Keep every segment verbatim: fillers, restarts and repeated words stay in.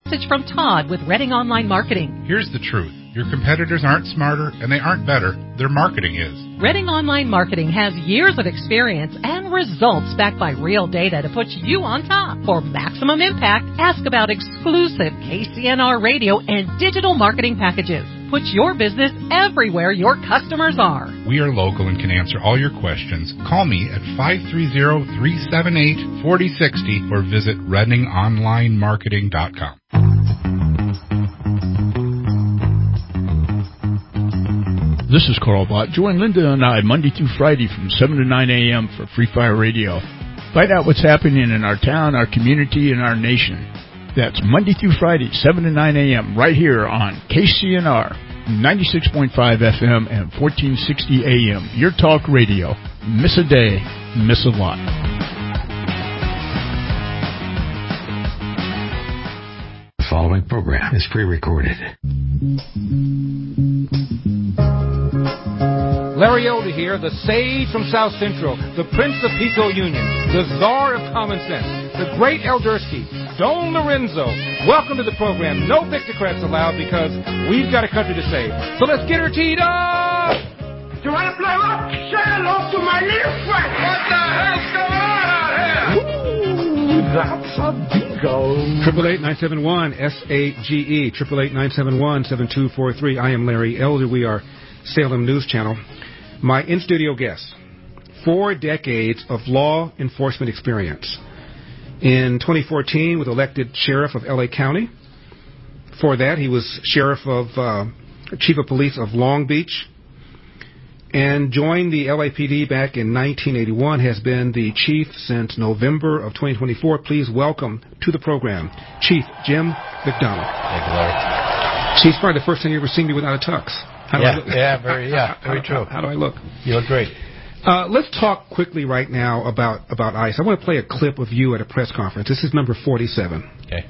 message from Todd with Redding Online Marketing. Here's the truth. Your competitors aren't smarter and they aren't better. Their marketing is. Redding Online Marketing has years of experience and results backed by real data to put you on top. For maximum impact, ask about exclusive K C N R radio and digital marketing packages. Put your business everywhere your customers are. We are local and can answer all your questions. Call me at five three zero, three seven eight, four zero six zero or visit redding online marketing dot com. This is Carl Bott. Join Linda and I Monday through Friday from seven to nine a.m. for Free Fire Radio. Find out what's happening in our town, our community, and our nation. That's Monday through Friday, seven to nine a.m. right here on K C N R, ninety-six point five F M and fourteen sixty A M. Your talk radio. Miss a day, miss a lot. The following program is pre-recorded. Larry Elder here, the sage from South Central, the Prince of Pico Union, the Czar of Common Sense, the great Eldersky, Don Lorenzo. Welcome to the program. No Victocrats allowed because we've got a country to save. So let's get her teed up! You want to play rock? Say hello to my little friend. What the hell's going on out here? Ooh, that's a bingo. Triple eight nine seven one S A G E. Triple eight nine seven one seven two four three. I am Larry Elder. We are Salem News Channel. My in-studio guest, four decades of law enforcement experience. In twenty fourteen, was elected sheriff of L A County. Before that, he was sheriff of, uh, chief of police of Long Beach, and joined the L A P D back in nineteen eighty-one, has been the chief since November of twenty twenty-four. Please welcome to the program, Chief Jim McDonald. Thank you, Larry. Chief's probably the first time you ever seen me without a tux. How do yeah, I look? yeah, very, yeah, very how, true. How, how do I look? You look great. Uh, let's talk quickly right now about, about ICE. I want to play a clip of you at a press conference. This is number forty-seven. Okay.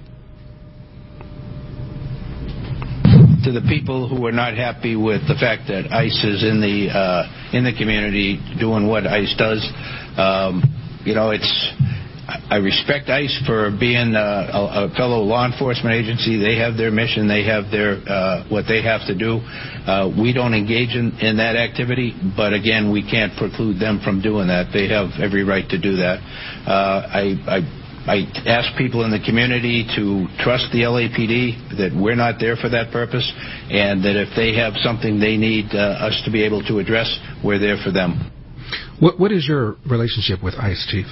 To the people who are not happy with the fact that ICE is in the uh, in the community doing what ICE does, um, you know, it's. I respect ICE for being a, a, a fellow law enforcement agency. They have their mission. They have their uh, what they have to do. Uh, we don't engage in, in that activity, but again, we can't preclude them from doing that. They have every right to do that. Uh, I, I, I ask people in the community to trust the L A P D, that we're not there for that purpose, and that if they have something they need uh, us to be able to address, we're there for them. What, what is your relationship with ICE, Chief?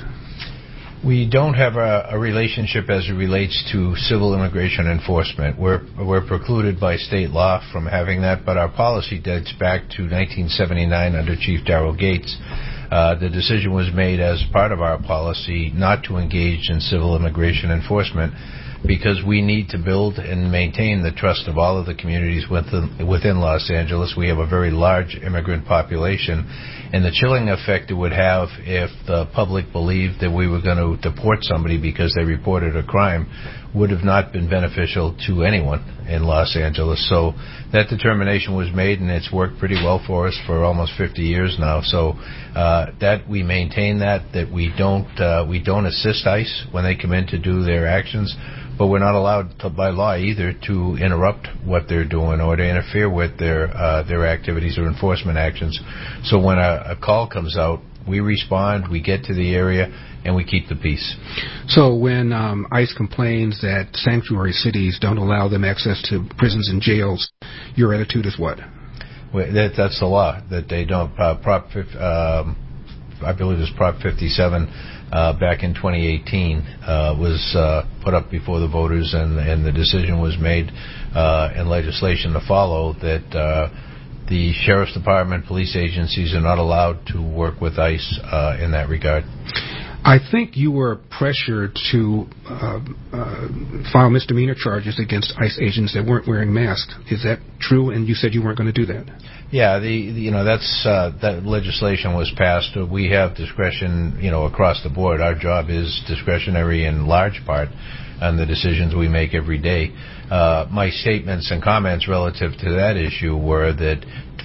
We don't have a, a relationship as it relates to civil immigration enforcement. We're we're precluded by state law from having that, but our policy dates back to nineteen seventy-nine under Chief Darrell Gates. Uh, the decision was made as part of our policy not to engage in civil immigration enforcement because we need to build and maintain the trust of all of the communities within, within Los Angeles. We have a very large immigrant population, and the chilling effect it would have if the public believed that we were going to deport somebody because they reported a crime would have not been beneficial to anyone in Los Angeles. So that determination was made, and it's worked pretty well for us for almost fifty years now. So uh, that we maintain that, that we don't uh, we don't assist ICE when they come in to do their actions, but we're not allowed to, by law either, to interrupt what they're doing or to interfere with their uh, their activities or enforcement actions. So when a, a call comes out, we respond, we get to the area, and we keep the peace. So when um, ICE complains that sanctuary cities don't allow them access to prisons and jails, your attitude is what? Well, that, that's the law, that they don't. Uh, Prop, um, I believe it was Prop fifty-seven uh, back in twenty eighteen uh, was uh, put up before the voters, and, and the decision was made uh, and legislation to follow that uh, the Sheriff's Department, police agencies are not allowed to work with ICE uh, in that regard. I think you were pressured to uh, uh, file misdemeanor charges against ICE agents that weren't wearing masks. Is that true? And you said you weren't going to do that. Yeah, the, the you know that's uh, that legislation was passed. We have discretion, you know, across the board. Our job is discretionary in large part on the decisions we make every day. Uh, my statements and comments relative to that issue were that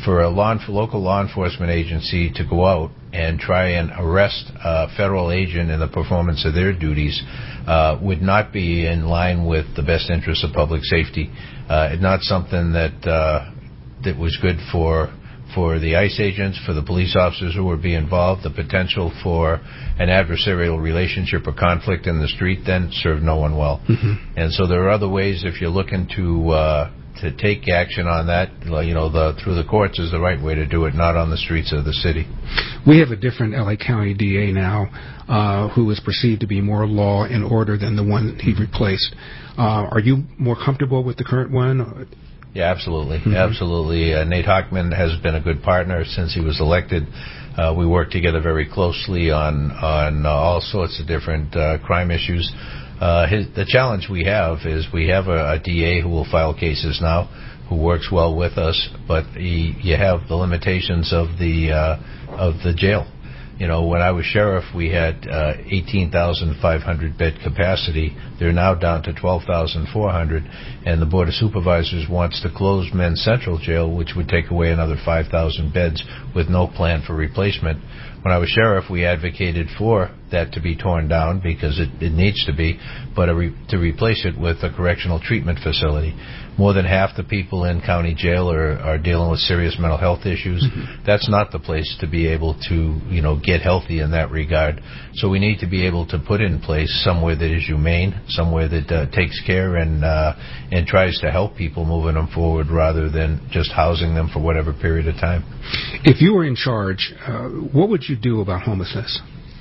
for a law, local law enforcement agency to go out and try and arrest a federal agent in the performance of their duties uh, would not be in line with the best interests of public safety. Uh, not something that uh, that was good for for the ICE agents, for the police officers who would be involved. The potential for an adversarial relationship or conflict in the street then served no one well. Mm-hmm. And so there are other ways if you're looking to uh, to take action on that, you know, the, through the courts is the right way to do it, not on the streets of the city. We have a different L A County D A now uh, who is perceived to be more law and order than the one he replaced. Uh, are you more comfortable with the current one? Yeah, absolutely. Mm-hmm. Absolutely. Uh, Nate Hockman has been a good partner since he was elected. Uh, we work together very closely on, on uh, all sorts of different uh, crime issues. Uh, his, the challenge we have is we have a, a D A who will file cases now, who works well with us, but he, you have the limitations of the uh, of the jail. You know, when I was sheriff, we had uh, eighteen thousand five hundred bed capacity. They're now down to twelve thousand four hundred, and the Board of Supervisors wants to close Men's Central Jail, which would take away another five thousand beds with no plan for replacement. When I was sheriff, we advocated for that to be torn down because it, it needs to be, but a re, to replace it with a correctional treatment facility. More than half the people in county jail are, are dealing with serious mental health issues. Mm-hmm. That's not the place to be able to, you know, get healthy in that regard. So we need to be able to put in place somewhere that is humane, somewhere that uh, takes care and uh, and tries to help people moving them forward rather than just housing them for whatever period of time. If you were in charge, uh, what would you do about homelessness?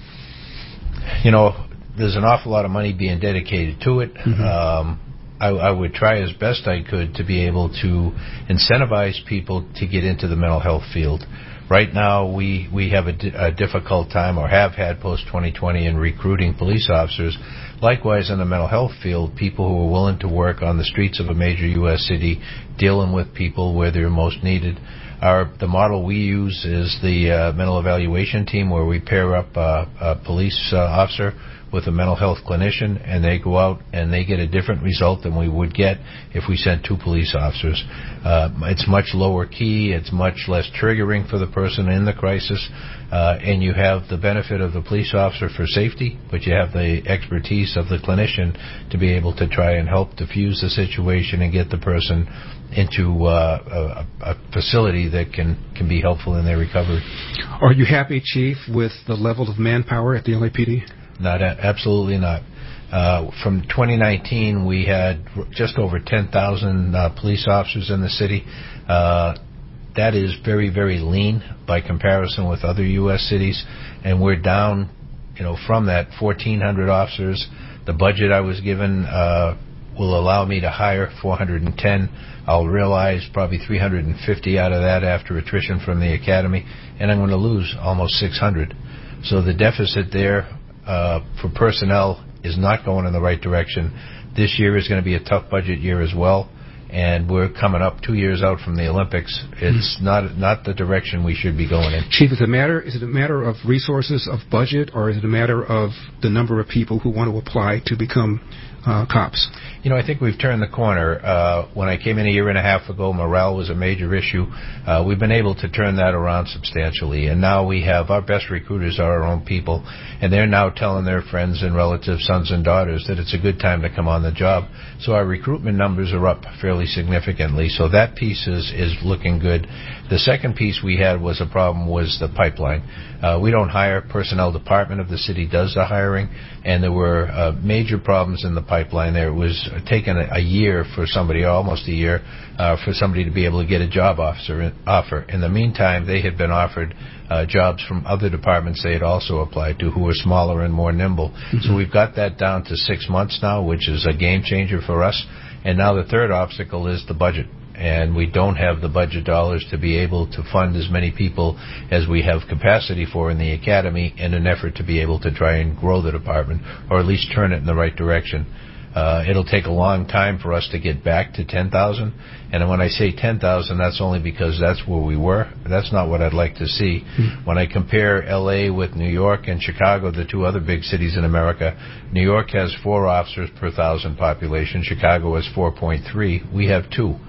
You know, there's an awful lot of money being dedicated to it. Mm-hmm. Um, I, I would try as best I could to be able to incentivize people to get into the mental health field. Right now, we, we have a, di- a difficult time, or have had post twenty twenty, in recruiting police officers. Likewise, in the mental health field, people who are willing to work on the streets of a major U S city, dealing with people where they're most needed. Our, the model we use is the uh, mental evaluation team, where we pair up uh, a police uh, officer with a mental health clinician, and they go out and they get a different result than we would get if we sent two police officers. Uh, it's much lower key, it's much less triggering for the person in the crisis, uh, and you have the benefit of the police officer for safety, but you have the expertise of the clinician to be able to try and help diffuse the situation and get the person into uh, a, a facility that can, can be helpful in their recovery. Are you happy, Chief, with the level of manpower at the L A P D? Not absolutely not. Uh, from twenty nineteen, we had just over ten thousand uh, police officers in the city. Uh, that is very, very lean by comparison with other U S cities, and we're down, you know, from that fourteen hundred officers. The budget I was given uh, will allow me to hire four hundred ten. I'll realize probably three hundred fifty out of that after attrition from the academy, and I'm going to lose almost six hundred. So the deficit there Uh, for personnel is not going in the right direction. This year is going to be a tough budget year as well, and we're coming up two years out from the Olympics. It's mm-hmm. not not the direction we should be going in. Chief, is it a matter is it a matter of resources, of budget, or is it a matter of the number of people who want to apply to become uh, cops? You know, I think we've turned the corner. Uh, when I came in a year and a half ago, morale was a major issue. Uh, we've been able to turn that around substantially, and now we have our best recruiters are our own people, and they're now telling their friends and relatives, sons and daughters, that it's a good time to come on the job. So our recruitment numbers are up fairly significantly. So that piece is, is looking good. The second piece we had was a problem was the pipeline. Uh, we don't hire. Personnel department of the city does the hiring, and there were uh, major problems in the pipeline there. It was taken a, a year for somebody, almost a year, uh, for somebody to be able to get a job officer, offer. In the meantime, they had been offered uh, jobs from other departments they had also applied to, who were smaller and more nimble. Mm-hmm. So we've got that down to six months now, which is a game changer for us. And now the third obstacle is the budget. And we don't have the budget dollars to be able to fund as many people as we have capacity for in the academy in an effort to be able to try and grow the department, or at least turn it in the right direction. Uh, it'll take a long time for us to get back to ten thousand. And when I say ten thousand, that's only because that's where we were. That's not what I'd like to see. Mm-hmm. When I compare L A with New York and Chicago, the two other big cities in America, New York has four officers per thousand population. Chicago has four point three. We have two.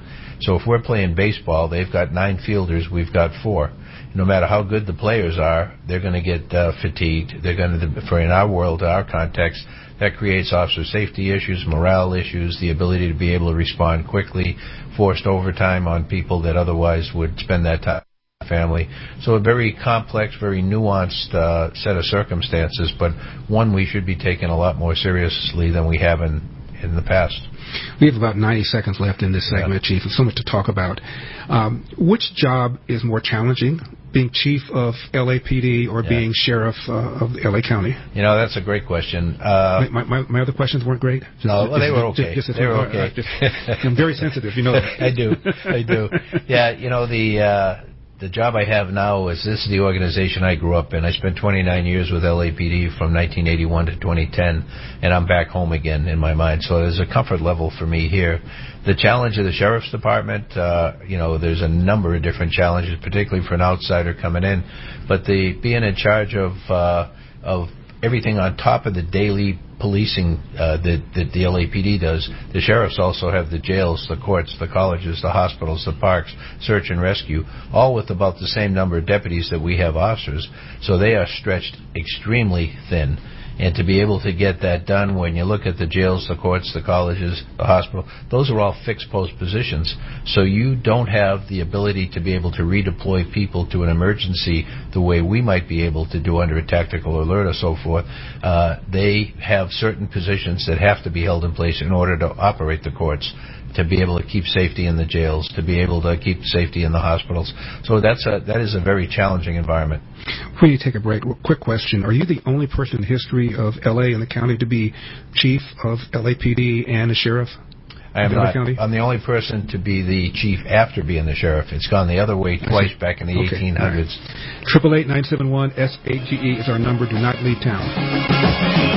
So if we're playing baseball, they've got nine fielders, we've got four. No matter how good the players are, they're going to get uh, fatigued. They're going to, for in our world, our context, that creates officer safety issues, morale issues, the ability to be able to respond quickly, forced overtime on people that otherwise would spend that time with family. So a very complex, very nuanced uh, set of circumstances, but one we should be taking a lot more seriously than we have in, in the past. We have about ninety seconds left in this segment, yeah. Chief, and so much to talk about. Um, which job is more challenging, being chief of L A P D or yeah. being sheriff uh, of L A County? You know, that's a great question. Uh, my, my, my other questions weren't great? Just, no, well, just, they were okay. Just, just they were okay. Uh, just, I'm very sensitive, you know that. I do. I do. Yeah, you know, the... Uh, The job I have now is this is the organization I grew up in. I spent twenty-nine years with L A P D from nineteen eighty-one to twenty ten, and I'm back home again in my mind. So there's a comfort level for me here. The challenge of the Sheriff's Department, uh, you know, there's a number of different challenges, particularly for an outsider coming in. But the being in charge of uh, of everything on top of the daily policing uh, that, that the L A P D does, the sheriffs also have the jails, the courts, the colleges, the hospitals, the parks, search and rescue, all with about the same number of deputies that we have officers. So they are stretched extremely thin. And to be able to get that done, when you look at the jails, the courts, the colleges, the hospital, those are all fixed post positions. So you don't have the ability to be able to redeploy people to an emergency the way we might be able to do under a tactical alert or so forth. Uh, they have certain positions that have to be held in place in order to operate the courts, to be able to keep safety in the jails, to be able to keep safety in the hospitals. So that's a, that is a very challenging environment. Before you take a break, quick question. Are you the only person in the history of L A and the county to be chief of L A P D and a sheriff? I am not. I'm the only person to be the chief after being the sheriff. It's gone the other way twice back in the okay. eighteen hundreds. Triple eight nine seven one S A G E is our number. Do not leave town.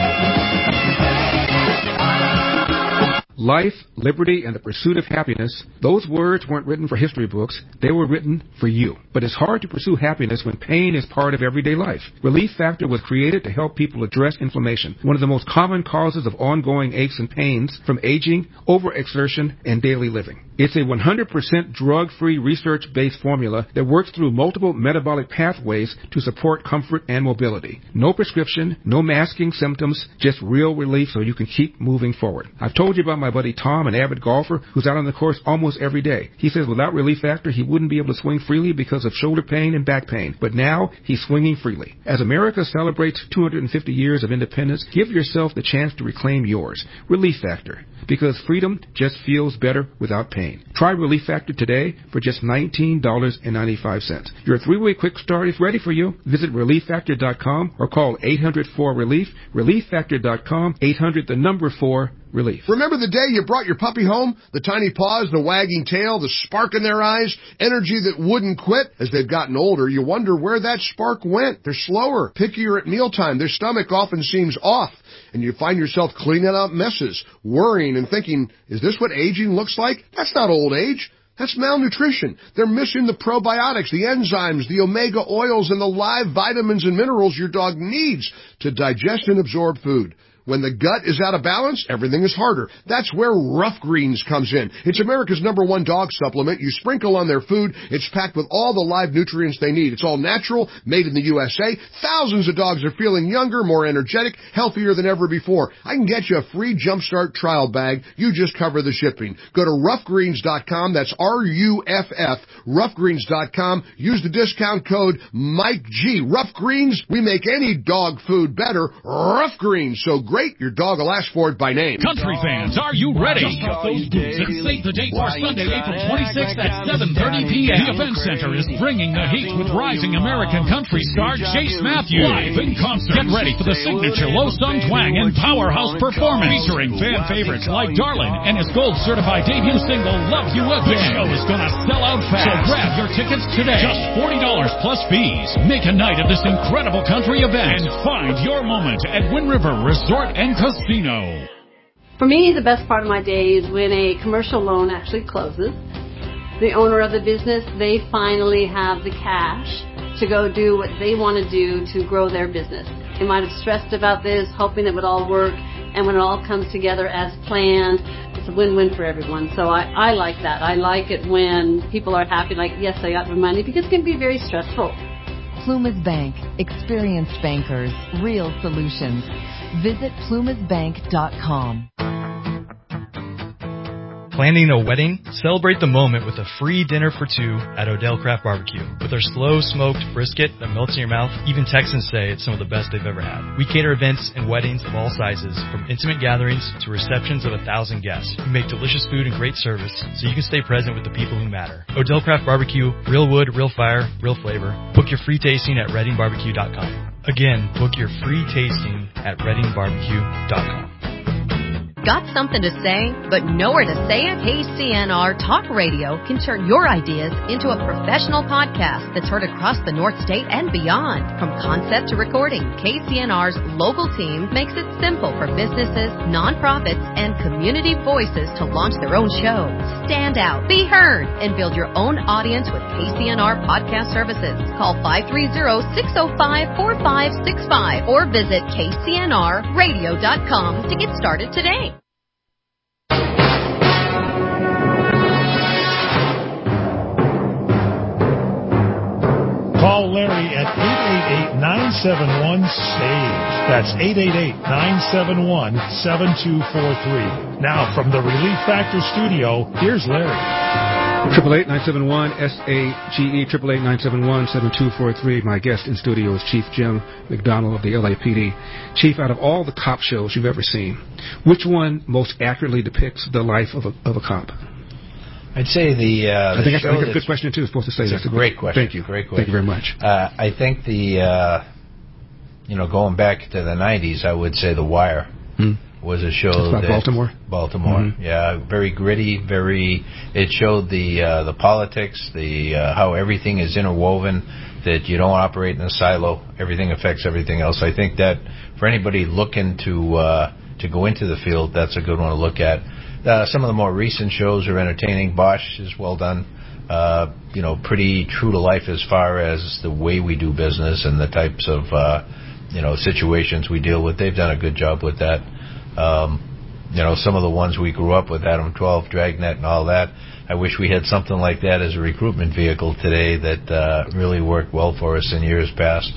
Life, liberty, and the pursuit of happiness, those words weren't written for history books. They were written for you. But it's hard to pursue happiness when pain is part of everyday life. Relief Factor was created to help people address inflammation, one of the most common causes of ongoing aches and pains from aging, overexertion, and daily living. It's a one hundred percent drug-free, research-based formula that works through multiple metabolic pathways to support comfort and mobility. No prescription, no masking symptoms, just real relief so you can keep moving forward. I've told you about my buddy Tom, an avid golfer who's out on the course almost every day. He says without Relief Factor, he wouldn't be able to swing freely because of shoulder pain and back pain. But now, he's swinging freely. As America celebrates two hundred fifty years of independence, give yourself the chance to reclaim yours. Relief Factor. Because freedom just feels better without pain. Try Relief Factor today for just nineteen ninety-five. Your three-way quick start is ready for you. Visit relief factor dot com or call eight hundred four relief, relief factor dot com, eight hundred the number four relief. Remember the day you brought your puppy home? The tiny paws, the wagging tail, the spark in their eyes, energy that wouldn't quit. As they've gotten older, you wonder where that spark went. They're slower, pickier at mealtime. Their stomach often seems off. And you find yourself cleaning up messes, worrying and thinking, is this what aging looks like? That's not old age. That's malnutrition. They're missing the probiotics, the enzymes, the omega oils, and the live vitamins and minerals your dog needs to digest and absorb food. When the gut is out of balance, everything is harder. That's where Rough Greens comes in. It's America's number one dog supplement. You sprinkle on their food. It's packed with all the live nutrients they need. It's all natural, made in the U S A. Thousands of dogs are feeling younger, more energetic, healthier than ever before. I can get you a free Jumpstart trial bag. You just cover the shipping. Go to rough greens dot com. That's R U F F, rough greens dot com. Use the discount code Mike G. Rough Greens, we make any dog food better. Rough Greens. So great, your dog will ask for it by name. Country fans, are you ready? Just cut those boots and save the date for Sunday, April twenty-sixth at seven thirty p.m. The Event Center is bringing the heat with rising American country star Chase Matthews live in concert. Get ready for the signature low-sung twang and powerhouse performance featuring fan favorites like Darlin and his gold-certified debut single, Love You Again. The show is gonna sell out fast, so grab your tickets today. Just forty dollars plus fees. Make a night of this incredible country event and find your moment at Wind River Resort and Casino. For me, the best part of my day is when a commercial loan actually closes. The owner of the business, they finally have the cash to go do what they want to do to grow their business. They might have stressed about this, hoping it would all work, and when it all comes together as planned, it's it's a win-win for everyone. So I, I like that. I like it when people are happy, like, yes, I got my money, because it can be very stressful. Plumas Bank. Experienced bankers. Real solutions. Visit plumas bank dot com. Planning a wedding? Celebrate the moment with a free dinner for two at Odell Craft Barbecue. With our slow smoked brisket that melts in your mouth, even Texans say it's some of the best they've ever had. We cater events and weddings of all sizes, from intimate gatherings to receptions of a thousand guests. We make delicious food and great service so you can stay present with the people who matter. Odell Craft Barbecue, real wood, real fire, real flavor. Book your free tasting at redding barbecue dot com. Again, book your free tasting at redding barbecue dot com. Got something to say, but nowhere to say it? K C N R Talk Radio can turn your ideas into a professional podcast that's heard across the North State and beyond. From concept to recording, K C N R's local team makes it simple for businesses, nonprofits, and community voices to launch their own show. Stand out, be heard, and build your own audience with K C N R Podcast Services. Call five three zero, six zero five, four five six five or visit K C N R radio dot com to get started today. Call Larry at eight eight eight, nine seven one, S A V E. That's eight eight eight, nine seven one, seven two four three. Now, from the Relief Factor studio, here's Larry. Triple eight nine seven one S A G E, triple eight nine seven one seven two four three. My guest in studio is Chief Jim McDonald of the L A P D. Chief, out of all the cop shows you've ever seen, which one most accurately depicts the life of a, of a cop? I'd say the. Uh, I think the that's a good question too. Supposed to say that's that. a great question. Thank you. Great question. Thank you very much. Uh, I think the, uh, you know, going back to the nineties, I would say The Wire hmm. was a show that's about that Baltimore. Baltimore, mm-hmm. yeah, very gritty, very. It showed the uh, the politics, the uh, how everything is interwoven. That you don't operate in a silo. Everything affects everything else. I think that for anybody looking to uh, to go into the field, that's a good one to look at. Uh, some of the more recent shows are entertaining. Bosch is well done. Uh, you know, pretty true to life as far as the way we do business and the types of, uh, you know, situations we deal with. They've done a good job with that. Um, you know, some of the ones we grew up with, Adam twelve, Dragnet, and all that. I wish we had something like that as a recruitment vehicle today that uh, really worked well for us in years past.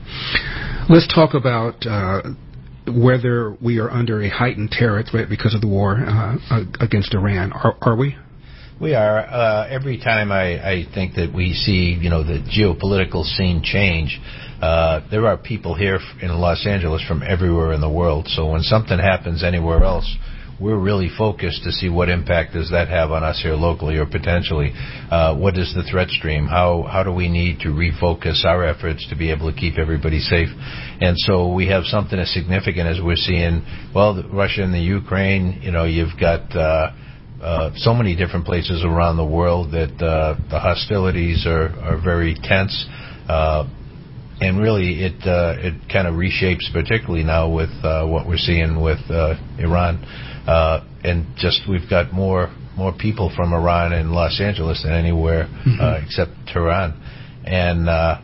Let's talk about uh, whether we are under a heightened terror threat because of the war uh, against Iran. Are, are we? We are. Uh, every time I, I think that we see, you know, the geopolitical scene change, uh, there are people here in Los Angeles from everywhere in the world. So when something happens anywhere else, we're really focused to see what impact does that have on us here locally or potentially. Uh, what is the threat stream? How how do we need to refocus our efforts to be able to keep everybody safe? And so we have something as significant as we're seeing, well, the Russia and the Ukraine, you know, you've got uh, uh, so many different places around the world that uh, the hostilities are, are very tense. Uh, And really, it uh, it kind of reshapes, particularly now with uh, what we're seeing with uh, Iran, uh, and just we've got more more people from Iran in Los Angeles than anywhere mm-hmm. uh, except Tehran, and uh,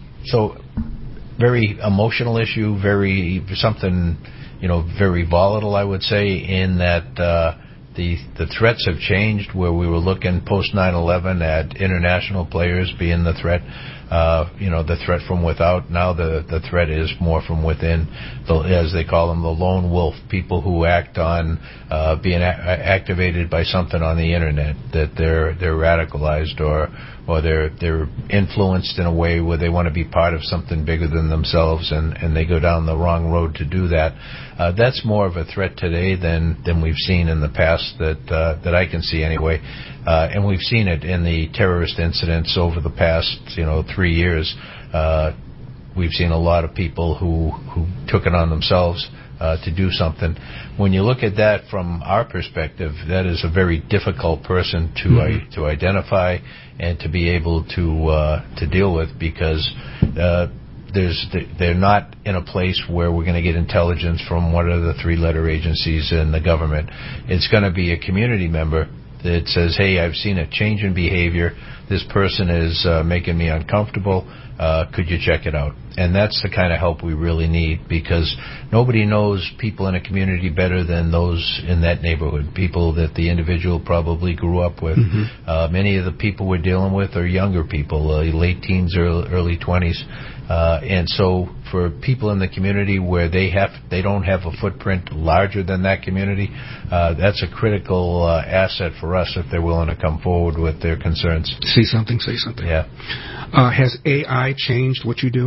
so very emotional issue, very something you know very volatile, I would say, in that uh, the the threats have changed. Where we were looking post nine eleven at international players being the threat. Uh, you know, the threat from without. Now the, the threat is more from within, the, as they call them, the lone wolf, people who act on uh, being a- activated by something on the internet, that they're they're radicalized or or they're they're influenced in a way where they want to be part of something bigger than themselves, and, and they go down the wrong road to do that. Uh, that's more of a threat today than, than we've seen in the past that uh, that I can see anyway. Uh, and we've seen it in the terrorist incidents over the past, you know, three years. Uh, we've seen a lot of people who, who took it on themselves uh, to do something. When you look at that from our perspective, that is a very difficult person to mm-hmm. uh, to identify and to be able to uh, to deal with because uh, there's they're not in a place where we're going to get intelligence from one of the three-letter agencies in the government. It's going to be a community member that says, hey, I've seen a change in behavior. This person is uh, making me uncomfortable. Uh, could you check it out? And that's the kind of help we really need, because nobody knows people in a community better than those in that neighborhood, people that the individual probably grew up with. Mm-hmm. Uh, many of the people we're dealing with are younger people, uh, late teens or early twenties. Uh, and so for people in the community where they have, they don't have a footprint larger than that community, uh, that's a critical uh, asset for us if they're willing to come forward with their concerns. See something, say something. Yeah. Uh, has A I changed what you do?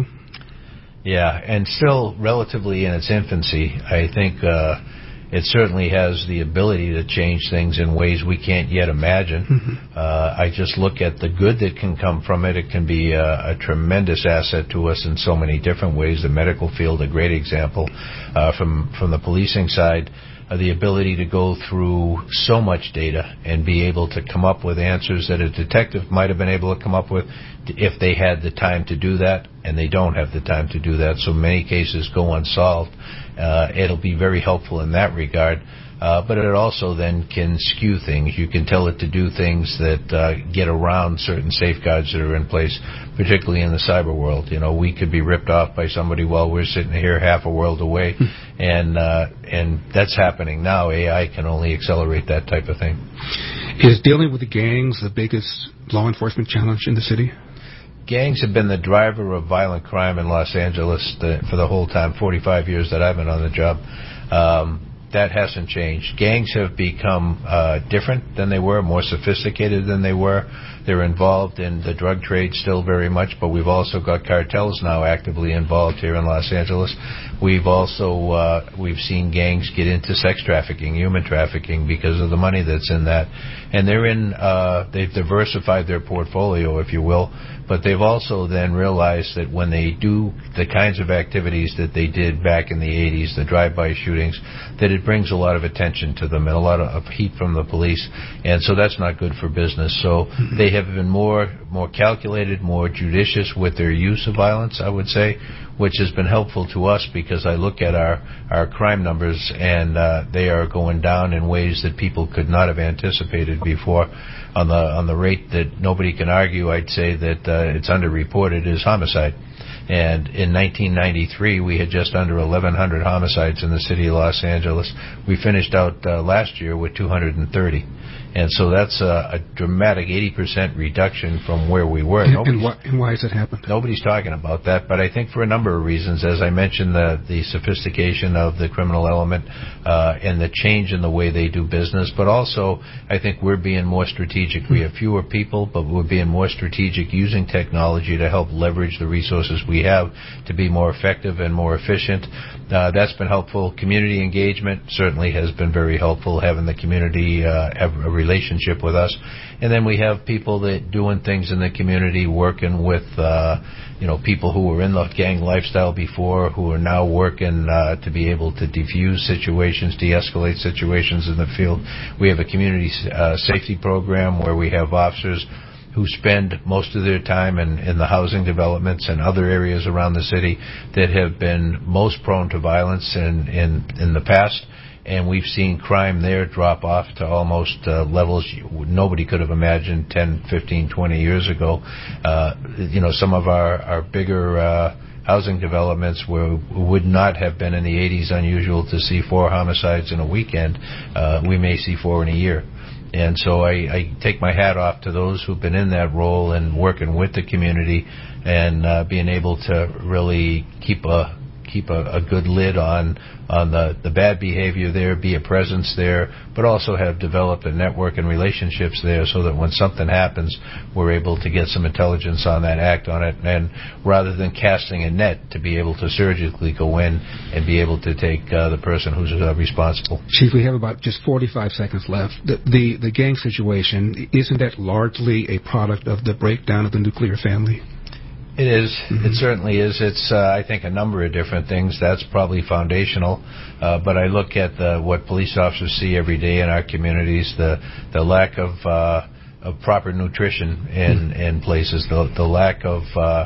Yeah, and still relatively in its infancy. I think uh, it certainly has the ability to change things in ways we can't yet imagine. Mm-hmm. Uh, I just look at the good that can come from it. It can be a, a tremendous asset to us in so many different ways. The medical field, a great example. Uh, from, from the policing side, uh, the ability to go through so much data and be able to come up with answers that a detective might have been able to come up with if they had the time to do that, and they don't have the time to do that. So many cases go unsolved. Uh, it'll be very helpful in that regard. Uh, but it also then can skew things. You can tell it to do things that uh, get around certain safeguards that are in place, particularly in the cyber world. You know, we could be ripped off by somebody while we're sitting here half a world away, and uh, and that's happening now. A I can only accelerate that type of thing. Is dealing with the gangs the biggest law enforcement challenge in the city? Gangs have been the driver of violent crime in Los Angeles the, for the whole time, forty-five years that I've been on the job. Um, that hasn't changed. Gangs have become uh, different than they were, more sophisticated than they were. They're involved in the drug trade still very much, but we've also got cartels now actively involved here in Los Angeles. We've also uh, we've seen gangs get into sex trafficking, human trafficking, because of the money that's in that. And they're in uh, they've diversified their portfolio, if you will, but they've also then realized that when they do the kinds of activities that they did back in the eighties, the drive-by shootings, that it brings a lot of attention to them and a lot of heat from the police, and so that's not good for business. So they have been more more calculated, more judicious with their use of violence, I would say, which has been helpful to us, because I look at our, our crime numbers and uh, they are going down in ways that people could not have anticipated before. On the on the rate that nobody can argue, I'd say that uh, it's underreported is homicide. And in nineteen ninety-three, we had just under eleven hundred homicides in the city of Los Angeles. We finished out uh, last year with two hundred thirty. And so that's a, a dramatic eighty percent reduction from where we were. And, and, why, and why has it happened? Nobody's talking about that, but I think for a number of reasons. As I mentioned, the, the sophistication of the criminal element uh, and the change in the way they do business, but also I think we're being more strategic. We have fewer people, but we're being more strategic, using technology to help leverage the resources we have to be more effective and more efficient. Uh, that's been helpful. Community engagement certainly has been very helpful, having the community uh, have a relationship with us. And then we have people that doing things in the community, working with uh, you know people who were in the gang lifestyle before, who are now working uh, to be able to defuse situations, de-escalate situations in the field. We have a community uh, safety program where we have officers who spend most of their time in, in the housing developments and other areas around the city that have been most prone to violence in, in, in the past. And we've seen crime there drop off to almost uh, levels nobody could have imagined ten, fifteen, twenty years ago. Uh, you know, some of our, our bigger uh, housing developments where would not have been in the eighties unusual to see four homicides in a weekend. Uh, we may see four in a year. And so I, I take my hat off to those who've been in that role and working with the community and uh, being able to really keep a keep a, a good lid on on the, the bad behavior there, be a presence there, but also have developed a network and relationships there so that when something happens, we're able to get some intelligence on that, act on it, and rather than casting a net, to be able to surgically go in and be able to take uh, the person who's uh, responsible. Chief, we have about just forty-five seconds left. The, the, the gang situation, isn't that largely a product of the breakdown of the nuclear family? It is. Mm-hmm. It certainly is. It's, uh, I think, a number of different things. That's probably foundational. Uh, but I look at the, what police officers see every day in our communities, the the lack of uh, of proper nutrition in, mm-hmm. in places, the, the lack of uh,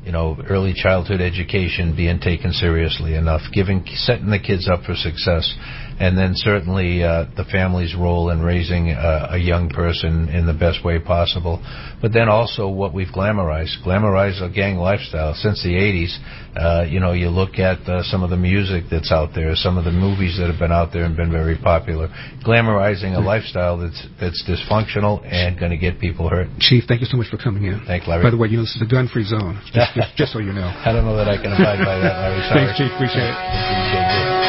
you know, early childhood education being taken seriously enough, giving, setting the kids up for success, and then certainly uh, the family's role in raising uh, a young person in the best way possible. But then also what we've glamorized, glamorized a gang lifestyle since the eighties. Uh, you know, you look at uh, some of the music that's out there, some of the movies that have been out there and been very popular, glamorizing a lifestyle that's that's dysfunctional and going to get people hurt. Chief, thank you so much for coming in. Thanks, Larry. By the way, you know, this is a gun-free zone, just, just, just so you know. I don't know that I can abide by that, Larry. Sorry. Thanks, Chief. Appreciate it. Appreciate it.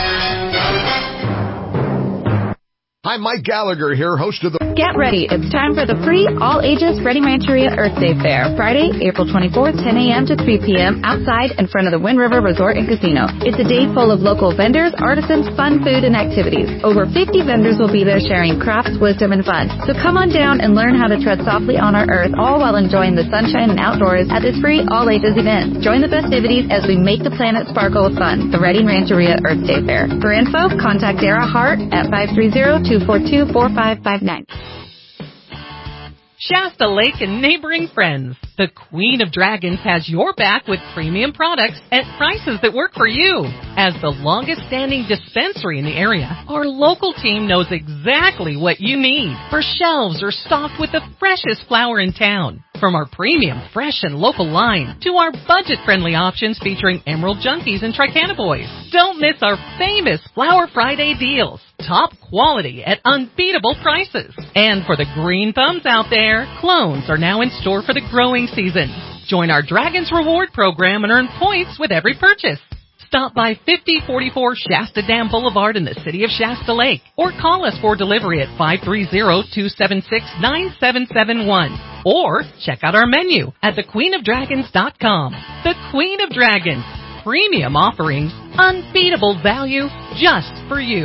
Hi, Mike Gallagher here, host of the... Get ready. It's time for the free all-ages Reading Rancheria Earth Day Fair. Friday, April twenty-fourth, ten a.m. to three p.m. outside in front of the Wind River Resort and Casino. It's a day full of local vendors, artisans, fun food, and activities. Over fifty vendors will be there sharing crafts, wisdom, and fun. So come on down and learn how to tread softly on our earth, all while enjoying the sunshine and outdoors at this free all-ages event. Join the festivities as we make the planet sparkle with fun. The Reading Rancheria Earth Day Fair. For info, contact Dara Hart at five three zero, two four two, four five five nine. Shasta Lake and neighboring friends. The Queen of Dragons has your back with premium products at prices that work for you. As the longest-standing dispensary in the area, our local team knows exactly what you need. For shelves are stocked with the freshest flower in town. From our premium, fresh, and local line to our budget-friendly options featuring Emerald Junkies and Tricana Boys. Don't miss our famous Flower Friday deals. Top quality at unbeatable prices. And for the green thumbs out there, clones are now in store for the growing season. Join our Dragons Reward program and earn points with every purchase. Stop by fifty forty-four Shasta Dam Boulevard in the city of Shasta Lake or call us for delivery at five three zero, two seven six, nine seven seven one or check out our menu at the queen of dragons dot com. The Queen of Dragons. Premium offerings, unbeatable value just for you.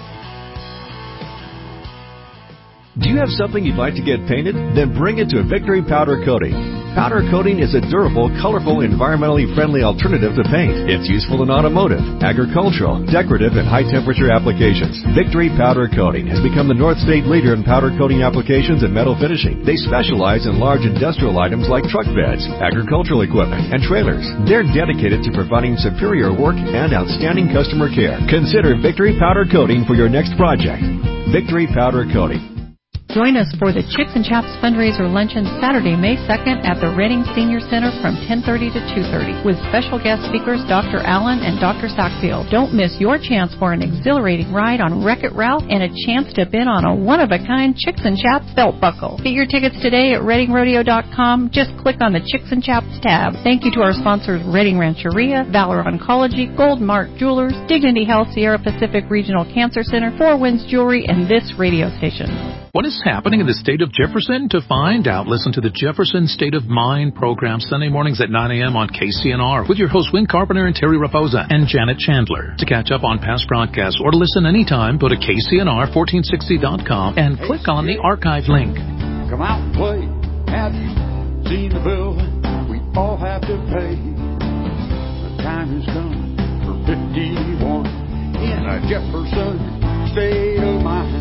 Do you have something you'd like to get painted? Then bring it to Victory Powder Coating. Powder coating is a durable, colorful, environmentally friendly alternative to paint. It's useful in automotive, agricultural, decorative, and high-temperature applications. Victory Powder Coating has become the North State leader in powder coating applications and metal finishing. They specialize in large industrial items like truck beds, agricultural equipment, and trailers. They're dedicated to providing superior work and outstanding customer care. Consider Victory Powder Coating for your next project. Victory Powder Coating. Join us for the Chicks and Chaps fundraiser luncheon Saturday, May second at the Reading Senior Center from ten thirty to two thirty with special guest speakers Doctor Allen and Doctor Sackfield. Don't miss your chance for an exhilarating ride on Wreck-It Ralph and a chance to bid on a one-of-a-kind Chicks and Chaps belt buckle. Get your tickets today at reading rodeo dot com. Just click on the Chicks and Chaps tab. Thank you to our sponsors Reading Rancheria, Valor Oncology, Gold Mark Jewelers, Dignity Health, Sierra Pacific Regional Cancer Center, Four Winds Jewelry, and this radio station. What is happening in the state of Jefferson? To find out, listen to the Jefferson State of Mind program Sunday mornings at nine a.m. on K C N R with your hosts Win Carpenter and Terry Raposa and Janet Chandler. To catch up on past broadcasts or to listen anytime, go to K C N R fourteen sixty dot com and click on the archive link. Come out and play. Have you seen the bill we all have to pay? The time has come for fifty-one in a Jefferson State of Mind.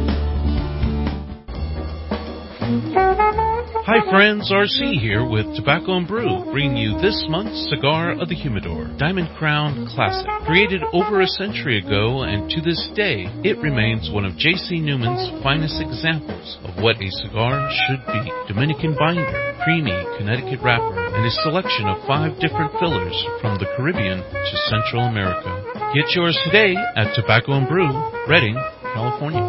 Hi friends, R C here with Tobacco and Brew, bringing you this month's Cigar of the Humidor, Diamond Crown Classic. Created over a century ago, and to this day, it remains one of J C Newman's finest examples of what a cigar should be. Dominican binder, creamy Connecticut wrapper, and a selection of five different fillers from the Caribbean to Central America. Get yours today at Tobacco and Brew, Redding, California.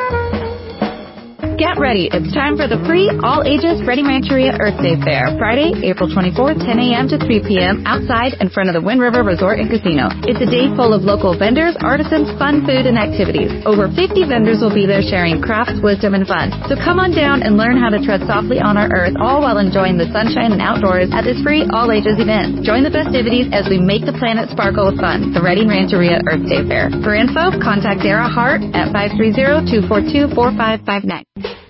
Get ready. It's time for the free all-ages Reading Rancheria Earth Day Fair. Friday, April twenty-fourth, ten a.m. to three p.m. outside in front of the Wind River Resort and Casino. It's a day full of local vendors, artisans, fun food, and activities. Over fifty vendors will be there sharing crafts, wisdom, and fun. So come on down and learn how to tread softly on our earth, all while enjoying the sunshine and outdoors at this free all-ages event. Join the festivities as we make the planet sparkle with fun. The Reading Rancheria Earth Day Fair. For info, contact Dara Hart at five three zero, two four two, four five five nine.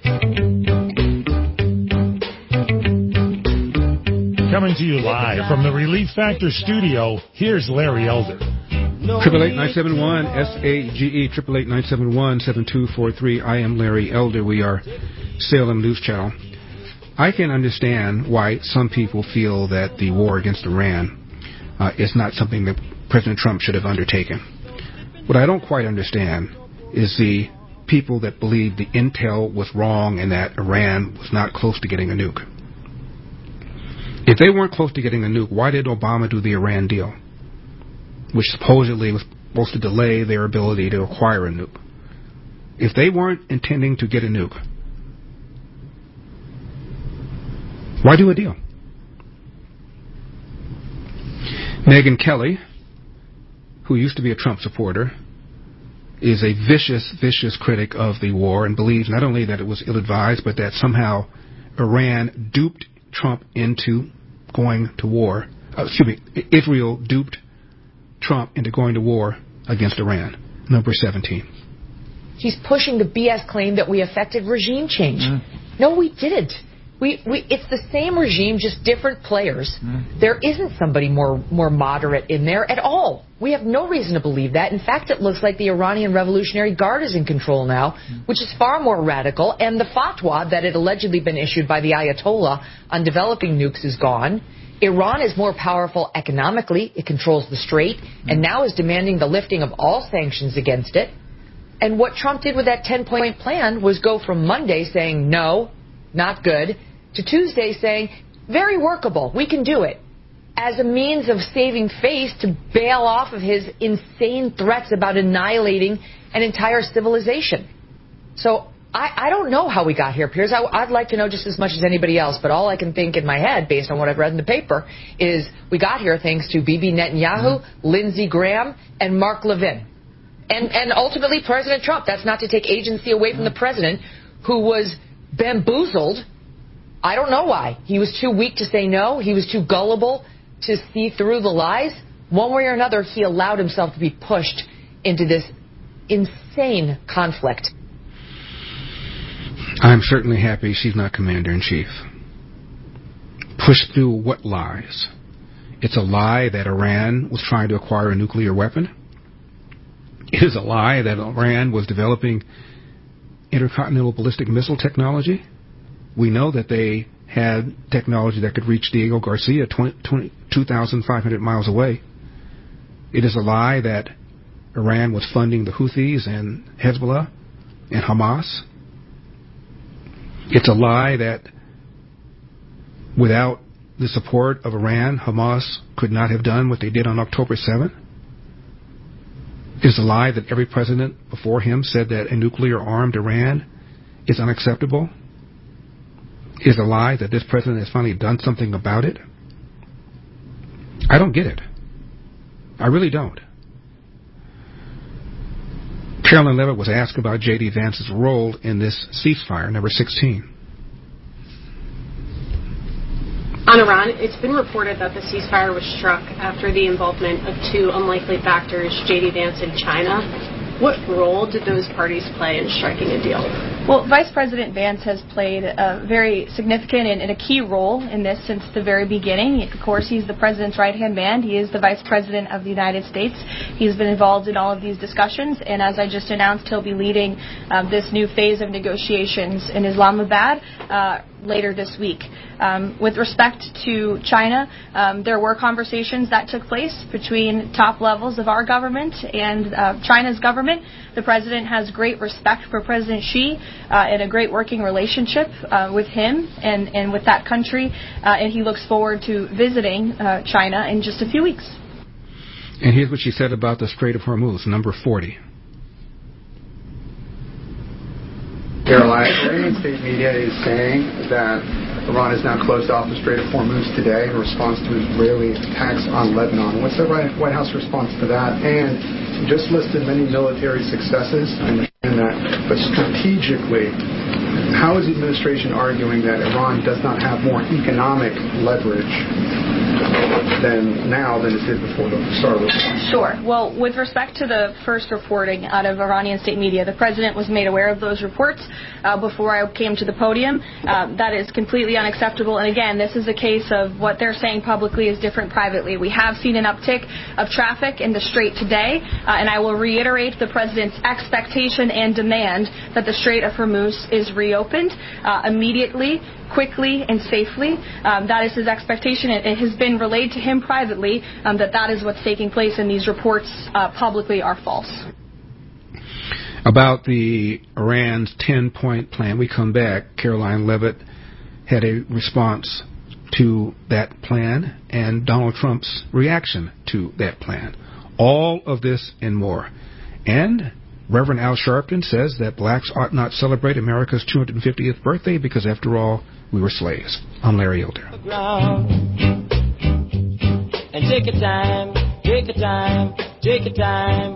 Coming to you live from the Relief Factor studio, here's Larry Elder. Triple eight nine seven one S A G E triple eight nine seven one seven two four three. I am Larry Elder. We are Salem News Channel. I can understand why some people feel that the war against Iran uh, is not something that President Trump should have undertaken. What I don't quite understand is the people that believe the intel was wrong and that Iran was not close to getting a nuke. If they weren't close to getting a nuke, why did Obama do the Iran deal, which supposedly was supposed to delay their ability to acquire a nuke? If they weren't intending to get a nuke, why do a deal? Megyn Kelly, who used to be a Trump supporter, is a vicious, vicious critic of the war and believes not only that it was ill-advised, but that somehow Iran duped Trump into going to war. Uh, excuse me, Israel duped Trump into going to war against Iran. Number seventeen. He's pushing the B S claim that we affected regime change. Mm. No, we didn't. We, we, it's the same regime, just different players. Mm. There isn't somebody more, more moderate in there at all. We have no reason to believe that. In fact, it looks like the Iranian Revolutionary Guard is in control now, mm. which is far more radical. And the fatwa that had allegedly been issued by the Ayatollah on developing nukes is gone. Iran is more powerful economically. It controls the strait mm. and now is demanding the lifting of all sanctions against it. And what Trump did with that ten-point plan was go from Monday saying, no, not good, to Tuesday saying, very workable, we can do it, as a means of saving face to bail off of his insane threats about annihilating an entire civilization. So I, I don't know how we got here, Piers. I, I'd like to know just as much as anybody else, but all I can think in my head, based on what I've read in the paper, is we got here thanks to Bibi Netanyahu, mm-hmm. Lindsey Graham, and Mark Levin. And, and ultimately President Trump. That's not to take agency away from the president, who was bamboozled. I don't know why. He was too weak to say no. He was too gullible to see through the lies. One way or another, he allowed himself to be pushed into this insane conflict. I'm certainly happy she's not commander-in-chief. Pushed through what lies? It's a lie that Iran was trying to acquire a nuclear weapon. It is a lie that Iran was developing intercontinental ballistic missile technology. We know that they had technology that could reach Diego Garcia two thousand five hundred miles away. It is a lie that Iran was funding the Houthis and Hezbollah and Hamas. It's a lie that without the support of Iran, Hamas could not have done what they did on October seventh. It's a lie that every president before him said that a nuclear-armed Iran is unacceptable. It's a lie that this president has finally done something about it. I don't get it. I really don't. Carolyn Levitt was asked about J D. Vance's role in this ceasefire, number sixteen. On Iran, it's been reported that the ceasefire was struck after the involvement of two unlikely factors, J D. Vance and China. What role did those parties play in striking a deal? Well, Vice President Vance has played a very significant and, and a key role in this since the very beginning. Of course, he's the president's right-hand man. He is the Vice President of the United States. He's been involved in all of these discussions, and as I just announced, he'll be leading um, this new phase of negotiations in Islamabad uh, later this week. Um, with respect to China, um, there were conversations that took place between top levels of our government and uh, China's government. The president has great respect for President Xi uh, and a great working relationship uh, with him and, and with that country, uh, and he looks forward to visiting uh, China in just a few weeks. And here's what she said about the Strait of Hormuz, number forty. Caroline, Iranian state media is saying that Iran has now closed off the Strait of Hormuz today in response to Israeli attacks on Lebanon. What's the White House response to that? And you just listed many military successes. I understand that. But strategically, how is the administration arguing that Iran does not have more economic leverage than now than it did before the start of the war? Sure. Well, with respect to the first reporting out of Iranian state media, the president was made aware of those reports uh, before I came to the podium. Uh, that is completely unacceptable. And again, this is a case of what they're saying publicly is different privately. We have seen an uptick of traffic in the Strait today, uh, and I will reiterate the president's expectation and demand that the Strait of Hormuz is reopened reopened uh, immediately, quickly, and safely. Um, that is his expectation. It, it has been relayed to him privately um, that that is what's taking place, and these reports uh, publicly are false. About the Iran's ten-point plan, we come back. Caroline Levitt had a response to that plan and Donald Trump's reaction to that plan. All of this and more. And Reverend Al Sharpton says that blacks ought not celebrate America's two hundred fiftieth birthday because, after all, we were slaves. I'm Larry Elder. And take your time, take your time, take your time.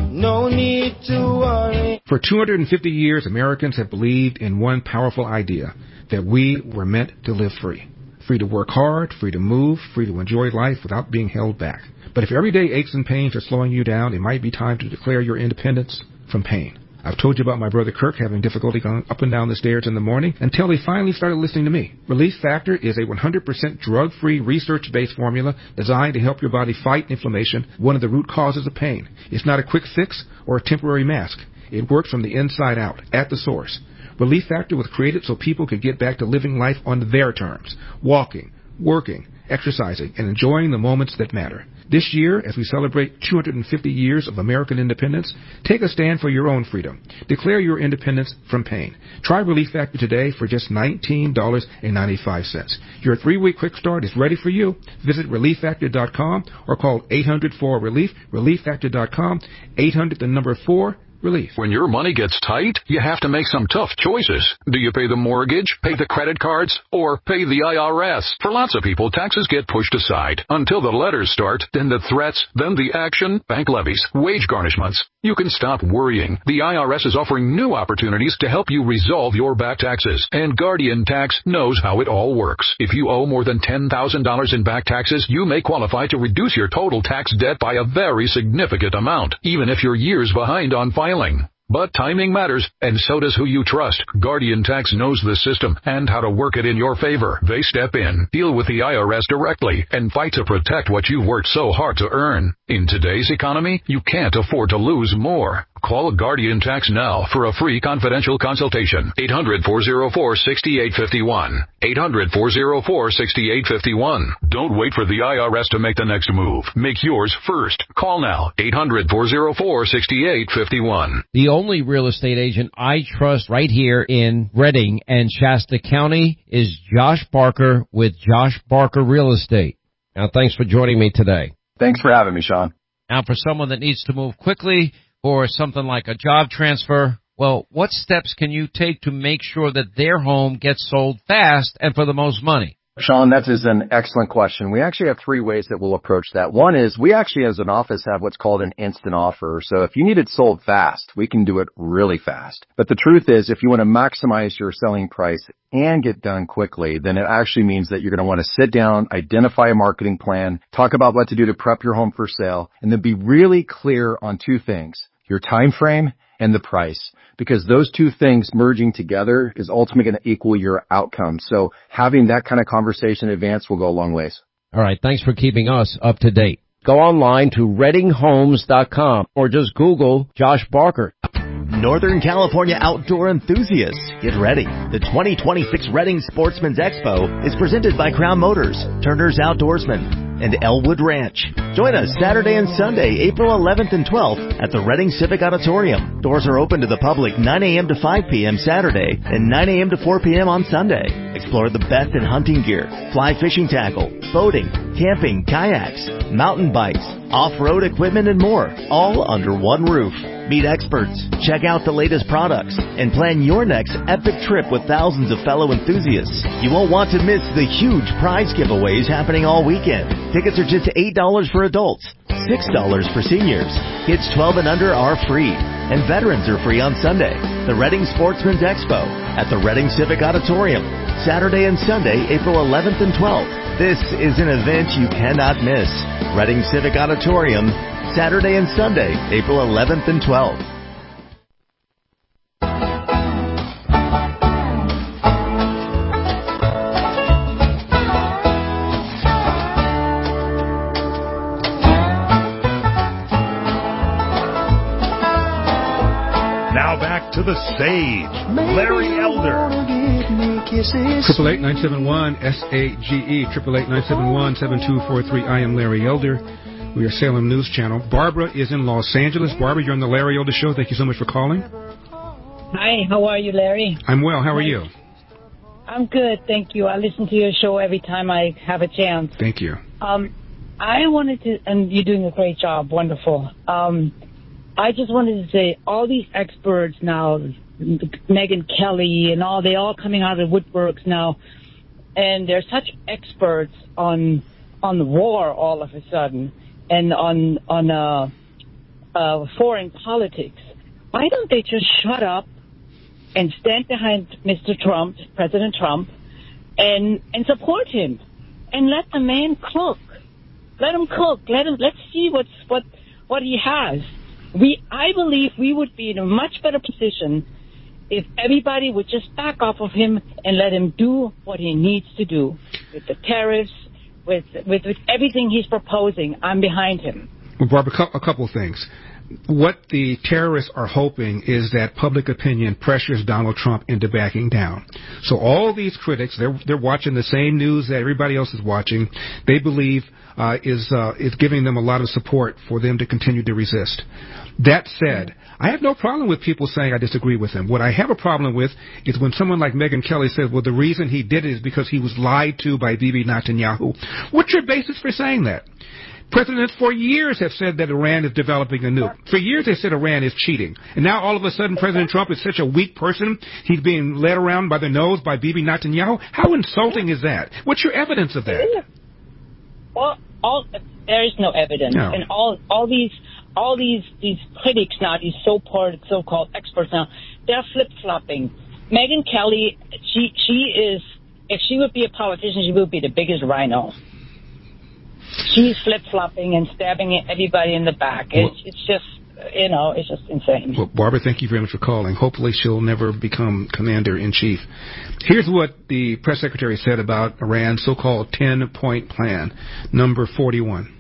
No need to worry. For two hundred fifty years, Americans have believed in one powerful idea, that we were meant to live free. Free to work hard, free to move, free to enjoy life without being held back. But if everyday aches and pains are slowing you down, it might be time to declare your independence from pain. I've told you about my brother Kirk having difficulty going up and down the stairs in the morning until he finally started listening to me. Relief Factor is a one hundred percent drug-free, research-based formula designed to help your body fight inflammation, one of the root causes of pain. It's not a quick fix or a temporary mask. It works from the inside out, at the source. Relief Factor was created so people could get back to living life on their terms, walking, working, exercising, and enjoying the moments that matter. This year, as we celebrate two hundred fifty years of American independence, take a stand for your own freedom. Declare your independence from pain. Try Relief Factor today for just nineteen dollars and ninety-five cents. Your three-week quick start is ready for you. Visit relief factor dot com or call eight hundred four relief, relief factor dot com, eight hundred the number four, relief. When your money gets tight, you have to make some tough choices. Do you pay the mortgage, pay the credit cards, or pay the I R S? For lots of people, taxes get pushed aside until the letters start, then the threats, then the action, bank levies, wage garnishments. You can stop worrying. The I R S is offering new opportunities to help you resolve your back taxes, and Guardian Tax knows how it all works. If you owe more than ten thousand dollars in back taxes, you may qualify to reduce your total tax debt by a very significant amount, even if you're years behind on filing. But timing matters, and so does who you trust. Guardian Tax knows the system and how to work it in your favor. They step in, deal with the I R S directly, and fight to protect what you've worked so hard to earn. In today's economy, you can't afford to lose more. Call Guardian Tax now for a free confidential consultation. eight hundred, four oh four, six eight five one. eight hundred, four oh four, six eight five one. Don't wait for the I R S to make the next move. Make yours first. Call now. eight hundred, four oh four, six eight five one. The only real estate agent I trust right here in Redding and Shasta County is Josh Barker with Josh Barker Real Estate. Now, thanks for joining me today. Thanks for having me, Sean. Now, for someone that needs to move quickly, or something like a job transfer, well, what steps can you take to make sure that their home gets sold fast and for the most money? Sean, that is an excellent question. We actually have three ways that we'll approach that. One is we actually as an office have what's called an instant offer. So if you need it sold fast, we can do it really fast. But the truth is, if you want to maximize your selling price and get done quickly, then it actually means that you're going to want to sit down, identify a marketing plan, talk about what to do to prep your home for sale, and then be really clear on two things: your time frame and the price, because those two things merging together is ultimately going to equal your outcome. So having that kind of conversation in advance will go a long ways. All right. Thanks for keeping us up to date. Go online to redding homes dot com or just Google Josh Barker. Northern California outdoor enthusiasts, get ready. The twenty twenty-six Redding Sportsman's Expo is presented by Crown Motors, Turner's Outdoorsman, and Elwood Ranch. Join us Saturday and Sunday, April eleventh and twelfth at the Redding Civic Auditorium. Doors are open to the public nine a.m. to five p.m. Saturday and nine a.m. to four p.m. on Sunday. Explore the best in hunting gear, fly fishing tackle, boating, camping, kayaks, mountain bikes, off-road equipment, and more, all under one roof. Meet experts, check out the latest products, and plan your next epic trip with thousands of fellow enthusiasts. You won't want to miss the huge prize giveaways happening all weekend. Tickets are just eight dollars for adults, six dollars for seniors. Kids twelve and under are free, and veterans are free on Sunday. The Redding Sportsman's Expo at the Redding Civic Auditorium, Saturday and Sunday, April eleventh and twelfth. This is an event you cannot miss. Redding Civic Auditorium, Saturday and Sunday, April eleventh and twelfth. Now back to the the sage, Larry Elder. Triple eight nine seven one S A G E. Triple eight nine seven one seven two four three. I am Larry Elder. We are Salem News Channel. Barbara is in Los Angeles. Barbara, you're on the Larry Elder Show. Thank you so much for calling. Hi, how are you, Larry? I'm well. How are you? I'm good, thank you. I listen to your show every time I have a chance. Thank you. Um, I wanted to, and you're doing a great job, wonderful. Um, I just wanted to say, all these experts now, Megyn Kelly and all, they all coming out of the woodworks now, and they're such experts on on the war all of a sudden, and on on uh, uh, foreign politics. Why don't they just shut up and stand behind Mister Trump, President Trump, and and support him, and let the man cook. Let him cook. Let him. Let's see what's what what he has. We, I believe, we would be in a much better position if everybody would just back off of him and let him do what he needs to do with the tariffs, with with, with everything he's proposing. I'm behind him. Well, Barbara, a couple of things. What the terrorists are hoping is that public opinion pressures Donald Trump into backing down. So all these critics, they're they're watching the same news that everybody else is watching. They believe uh, is uh, is giving them a lot of support for them to continue to resist. That said, I have no problem with people saying I disagree with him. What I have a problem with is when someone like Megyn Kelly says, well, the reason he did it is because he was lied to by Bibi Netanyahu. What's your basis for saying that? Presidents for years have said that Iran is developing a nuke. For years they said Iran is cheating. And now all of a sudden President Trump is such a weak person, he's being led around by the nose by Bibi Netanyahu. How insulting is that? What's your evidence of that? Well, all, there is no evidence. No. And all all these all these, these critics now, these so-called, so-called experts now, they're flip-flopping. Megyn Kelly, she she is, if she would be a politician, she would be the biggest rhino. She's flip-flopping and stabbing everybody in the back. It's, well, it's just, you know, it's just insane. Well, Barbara, thank you very much for calling. Hopefully she'll never become commander-in-chief. Here's what the press secretary said about Iran's so-called ten-point plan, number forty-one.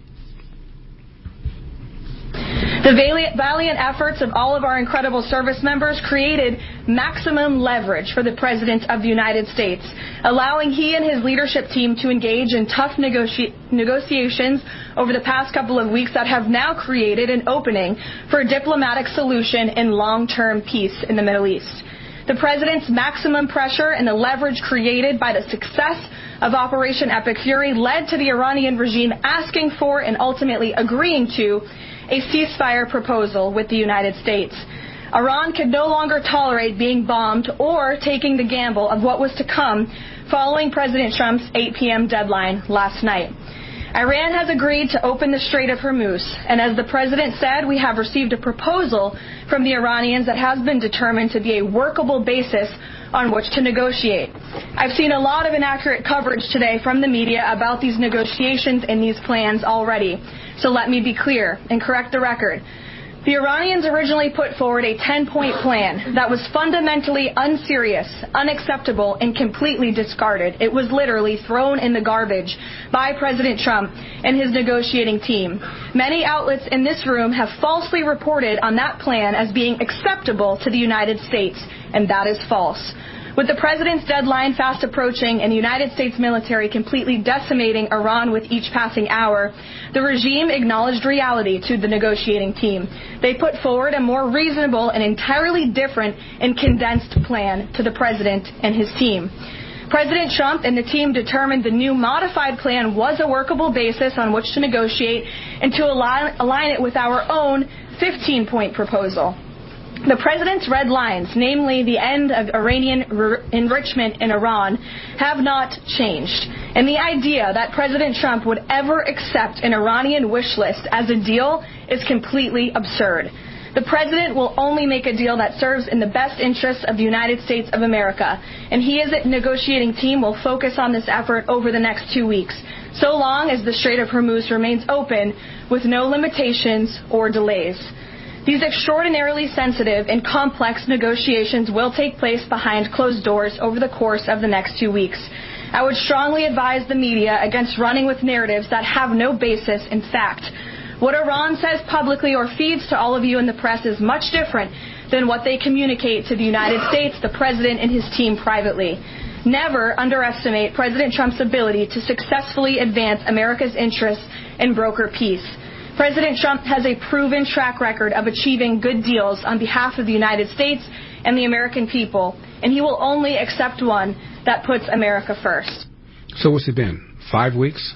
The valiant efforts of all of our incredible service members created maximum leverage for the President of the United States, allowing he and his leadership team to engage in tough negoti- negotiations over the past couple of weeks that have now created an opening for a diplomatic solution and long-term peace in the Middle East. The President's maximum pressure and the leverage created by the success of Operation Epic Fury led to the Iranian regime asking for and ultimately agreeing to a ceasefire proposal with the United States. Iran could no longer tolerate being bombed or taking the gamble of what was to come following President Trump's eight p.m. deadline last night. Iran has agreed to open the Strait of Hormuz, and as the President said, we have received a proposal from the Iranians that has been determined to be a workable basis on which to negotiate. I've seen a lot of inaccurate coverage today from the media about these negotiations and these plans already. So let me be clear and correct the record. The Iranians originally put forward a ten-point plan that was fundamentally unserious, unacceptable, and completely discarded. It was literally thrown in the garbage by President Trump and his negotiating team. Many outlets in this room have falsely reported on that plan as being acceptable to the United States, and that is false. With the President's deadline fast approaching and the United States military completely decimating Iran with each passing hour, the regime acknowledged reality to the negotiating team. They put forward a more reasonable and entirely different and condensed plan to the President and his team. President Trump and the team determined the new modified plan was a workable basis on which to negotiate and to align, align it with our own fifteen-point proposal. The President's red lines, namely the end of Iranian r- enrichment in Iran, have not changed. And the idea that President Trump would ever accept an Iranian wish list as a deal is completely absurd. The President will only make a deal that serves in the best interests of the United States of America, and he as a negotiating team will focus on this effort over the next two weeks, so long as the Strait of Hormuz remains open with no limitations or delays. These extraordinarily sensitive and complex negotiations will take place behind closed doors over the course of the next two weeks. I would strongly advise the media against running with narratives that have no basis in fact. What Iran says publicly or feeds to all of you in the press is much different than what they communicate to the United States, the President, and his team privately. Never underestimate President Trump's ability to successfully advance America's interests and broker peace. President Trump has a proven track record of achieving good deals on behalf of the United States and the American people, and he will only accept one that puts America first. So what's it been? Five weeks?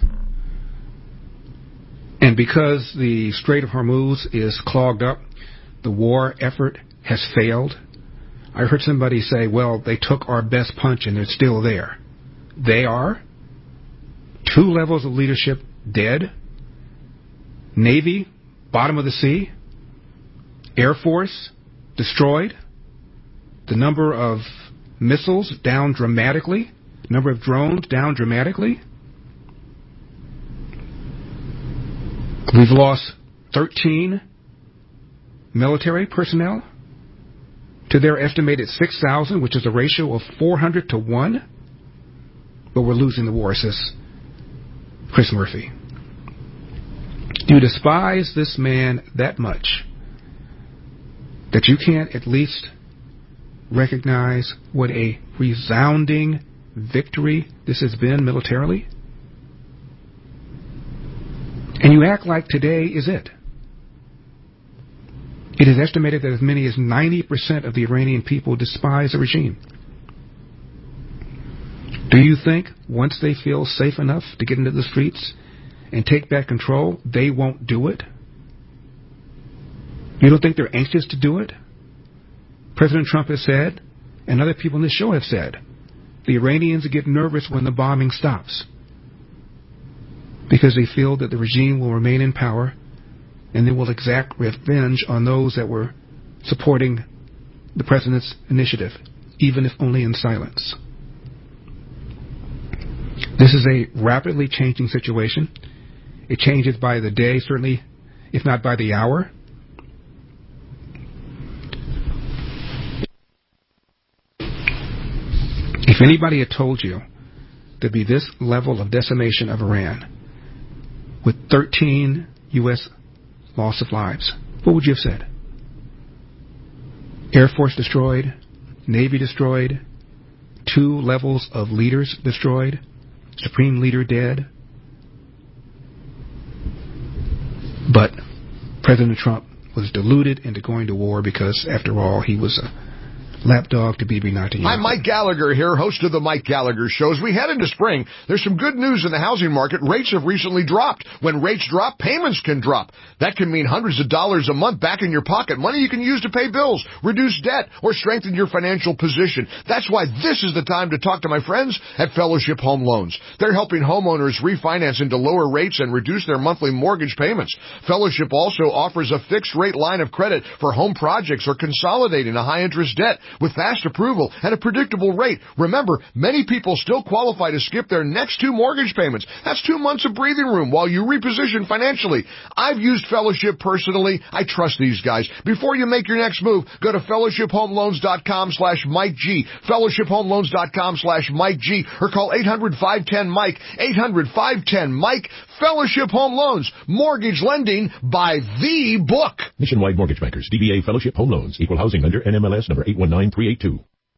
And because the Strait of Hormuz is clogged up, the war effort has failed. I heard somebody say, well, they took our best punch and they're still there. They are? Two levels of leadership dead. Navy, bottom of the sea. Air Force, destroyed. The number of missiles down dramatically. Number of drones down dramatically. We've lost thirteen military personnel to their estimated six thousand, which is a ratio of four hundred to one. But we're losing the war, says Chris Murphy. Do you despise this man that much that you can't at least recognize what a resounding victory this has been militarily? And you act like today is it. It is estimated that as many as ninety percent of the Iranian people despise the regime. Do you think once they feel safe enough to get into the streets and take back control, they won't do it? You don't think they're anxious to do it? President Trump has said, and other people in this show have said, the Iranians get nervous when the bombing stops because they feel that the regime will remain in power and they will exact revenge on those that were supporting the president's initiative, even if only in silence. This is a rapidly changing situation. It changes by the day, certainly, if not by the hour. If anybody had told you there'd be this level of decimation of Iran with thirteen U S loss of lives, what would you have said? Air Force destroyed, Navy destroyed, two levels of leaders destroyed, Supreme Leader dead. But President Trump was deluded into going to war because, after all, he was a lapdog to Bibi Netanyahu. Hi, Mike Gallagher here, host of the Mike Gallagher Show. As we head into spring, there's some good news in the housing market. Rates have recently dropped. When rates drop, payments can drop. That can mean hundreds of dollars a month back in your pocket, money you can use to pay bills, reduce debt, or strengthen your financial position. That's why this is the time to talk to my friends at Fellowship Home Loans. They're helping homeowners refinance into lower rates and reduce their monthly mortgage payments. Fellowship also offers a fixed rate line of credit for home projects or consolidating a high interest debt with fast approval and a predictable rate. Remember, many people still qualify to skip their next two mortgage payments. That's two months of breathing room while you reposition financially. I've used Fellowship personally. I trust these guys. Before you make your next move, go to fellowship home loans dot com slash Mike G, fellowship home loans dot com slash Mike G, or call eight hundred, five one zero, Mike, eight hundred, five one zero, Mike. Fellowship Home Loans, mortgage lending by the book. Nationwide Mortgage Bankers, D B A Fellowship Home Loans, equal housing lender, N M L S number eight one nine three eight two.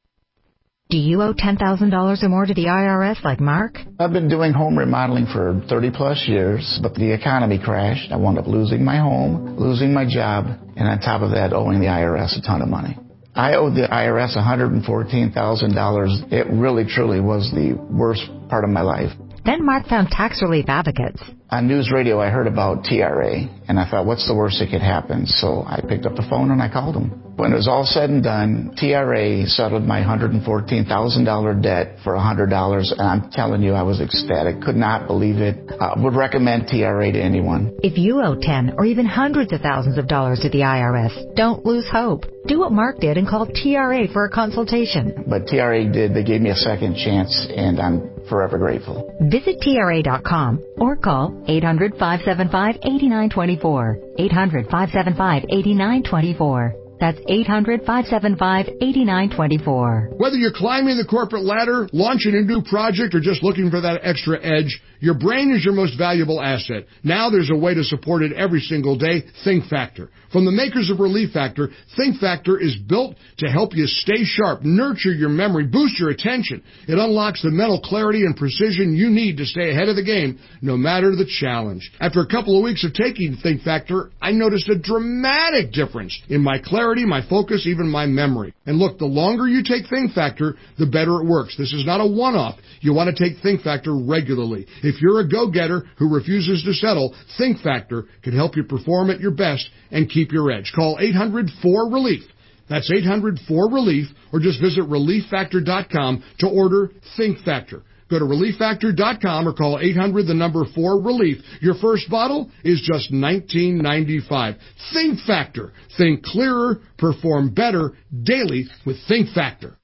Do you owe ten thousand dollars or more to the I R S like Mark? I've been doing home remodeling for thirty plus years, but the economy crashed. I wound up losing my home, losing my job, and on top of that, owing the I R S a ton of money. I owed the I R S one hundred fourteen thousand dollars. It really, truly was the worst part of my life. Then Mark found tax relief advocates. On news radio, I heard about T R A, and I thought, what's the worst that could happen? So I picked up the phone and I called them. When it was all said and done, T R A settled my one hundred fourteen thousand dollars debt for one hundred dollars, and I'm telling you, I was ecstatic. Could not believe it. I uh, would recommend T R A to anyone. If you owe ten or even hundreds of thousands of dollars to the I R S, don't lose hope. Do what Mark did and call T R A for a consultation. But T R A did. They gave me a second chance, and I'm forever grateful. Visit T R A dot com or call eight hundred, five seven five, eight nine two four. eight hundred, five seven five, eight nine two four. That's eight hundred, five seven five, eight nine two four. Whether you're climbing the corporate ladder, launching a new project, or just looking for that extra edge, your brain is your most valuable asset. Now there's a way to support it every single day. Think Factor. From the makers of Relief Factor, Think Factor is built to help you stay sharp, nurture your memory, boost your attention. It unlocks the mental clarity and precision you need to stay ahead of the game, no matter the challenge. After a couple of weeks of taking Think Factor, I noticed a dramatic difference in my clarity, my focus, even my memory. And look, the longer you take Think Factor, the better it works. This is not a one-off. You want to take Think Factor regularly. If you're a go-getter who refuses to settle, Think Factor can help you perform at your best and keep your edge. Call eight hundred four relief. That's eight hundred four relief, or just visit relief factor dot com to order Think Factor. Go to relief factor dot com or call eight hundred, the number four, relief. Your first bottle is just nineteen ninety-five. Think Factor. Think clearer, perform better daily with Think Factor.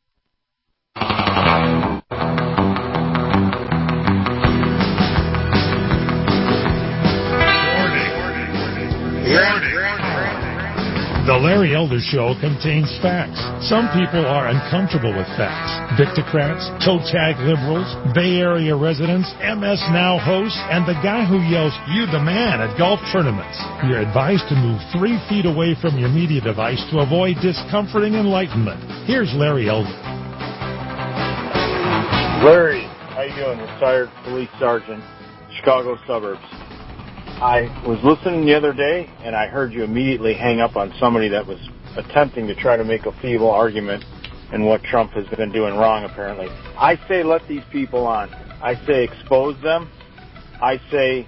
The Larry Elder Show contains facts. Some people are uncomfortable with facts. Victocrats, toe tag liberals, Bay Area residents, M S Now hosts, and the guy who yells, "You the man," at golf tournaments. You're advised to move three feet away from your media device to avoid discomforting enlightenment. Here's Larry Elder. Larry, how you doing? Retired police sergeant, Chicago suburbs. I was listening the other day, and I heard you immediately hang up on somebody that was attempting to try to make a feeble argument in what Trump has been doing wrong, apparently. I say let these people on. I say expose them. I say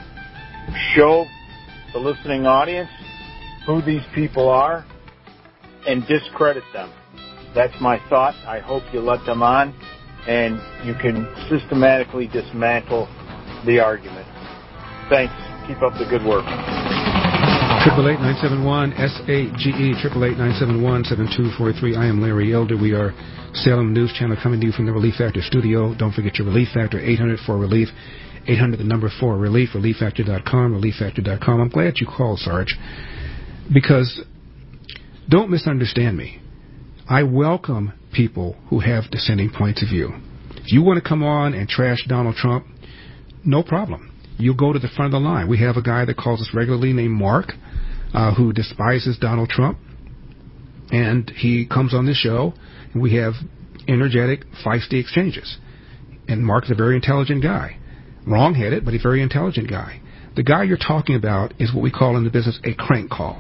show the listening audience who these people are and discredit them. That's my thought. I hope you let them on, and you can systematically dismantle the argument. Thanks. Keep up the good work. Triple eight nine seven one S A G E. Triple eight nine seven one seven two four three. I am Larry Elder. We are Salem News Channel coming to you from the Relief Factor studio. Don't forget your Relief Factor. Eight hundred four relief. Eight hundred the number four relief. relief factor dot com. relief factor dot com. I'm glad you called, Sarge, because don't misunderstand me. I welcome people who have dissenting points of view. If you want to come on and trash Donald Trump, no problem. You go to the front of the line. We have a guy that calls us regularly named Mark, uh, who despises Donald Trump, and he comes on the show, and we have energetic, feisty exchanges. And Mark's a very intelligent guy. Wrong-headed, but a very intelligent guy. The guy you're talking about is what we call in the business a crank call.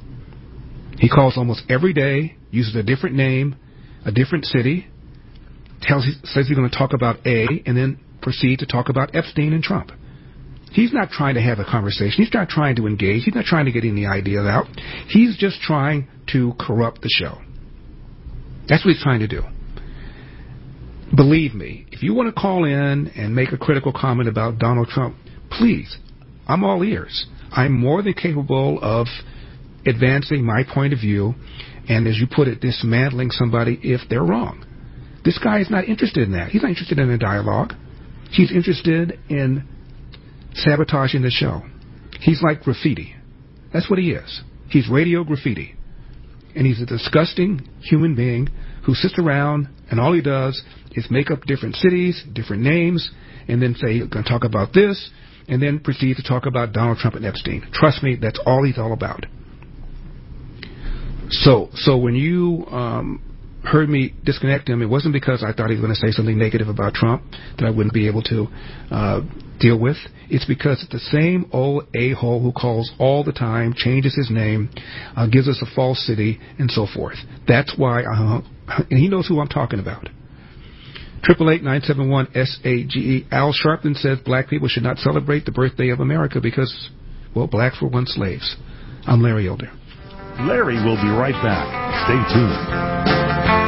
He calls almost every day, uses a different name, a different city, tells says he's going to talk about A, and then proceed to talk about Epstein and Trump. He's not trying to have a conversation. He's not trying to engage. He's not trying to get any ideas out. He's just trying to corrupt the show. That's what he's trying to do. Believe me, if you want to call in and make a critical comment about Donald Trump, please, I'm all ears. I'm more than capable of advancing my point of view and, as you put it, dismantling somebody if they're wrong. This guy is not interested in that. He's not interested in a dialogue. He's interested in sabotaging the show. He's like graffiti. That's what he is. He's radio graffiti. And he's a disgusting human being who sits around and all he does is make up different cities, different names, and then say, you're going to talk about this, and then proceed to talk about Donald Trump and Epstein. Trust me, that's all he's all about. So, so when you um, heard me disconnect him, it wasn't because I thought he was going to say something negative about Trump that I wouldn't be able to uh, deal with. It's because it's the same old a-hole who calls all the time, changes his name, uh, gives us a false city, and so forth. That's why I hung, and he knows who I'm talking about. Triple eight nine seven one S A G E. Al Sharpton says black people should not celebrate the birthday of America because, well, blacks were once slaves. I'm Larry Elder. Larry will be right back. Stay tuned.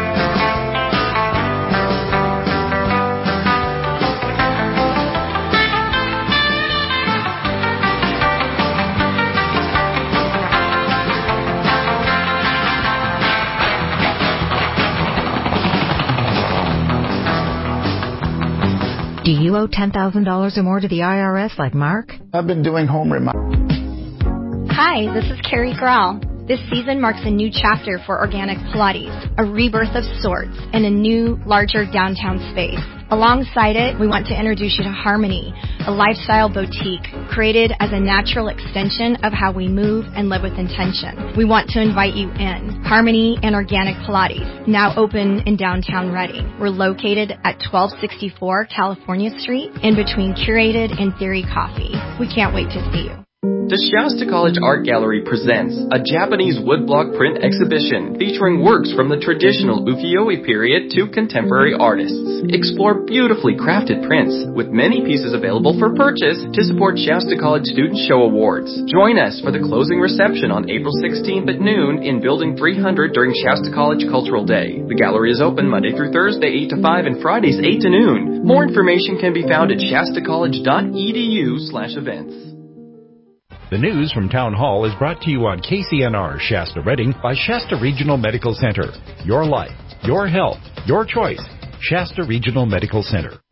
Do you owe ten thousand dollars or more to the I R S like Mark? I've been doing home remodels. Hi, this is Carrie Grau. This season marks a new chapter for Organic Pilates, a rebirth of sorts, in a new, larger downtown space. Alongside it, we want to introduce you to Harmony, a lifestyle boutique created as a natural extension of how we move and live with intention. We want to invite you in. Harmony and Organic Pilates, now open in downtown Reading. We're located at twelve sixty-four California Street, in between Curated and Theory Coffee. We can't wait to see you. The Shasta College Art Gallery presents a Japanese woodblock print exhibition featuring works from the traditional ukiyo-e period to contemporary artists. Explore beautifully crafted prints with many pieces available for purchase to support Shasta College Student Show Awards. Join us for the closing reception on April sixteenth at noon in Building three hundred during Shasta College Cultural Day. The gallery is open Monday through Thursday eight to five and Fridays eight to noon. More information can be found at shastacollege.edu slash events. The news from Town Hall is brought to you on K C N R Shasta Reading by Shasta Regional Medical Center. Your life, your health, your choice. Shasta Regional Medical Center.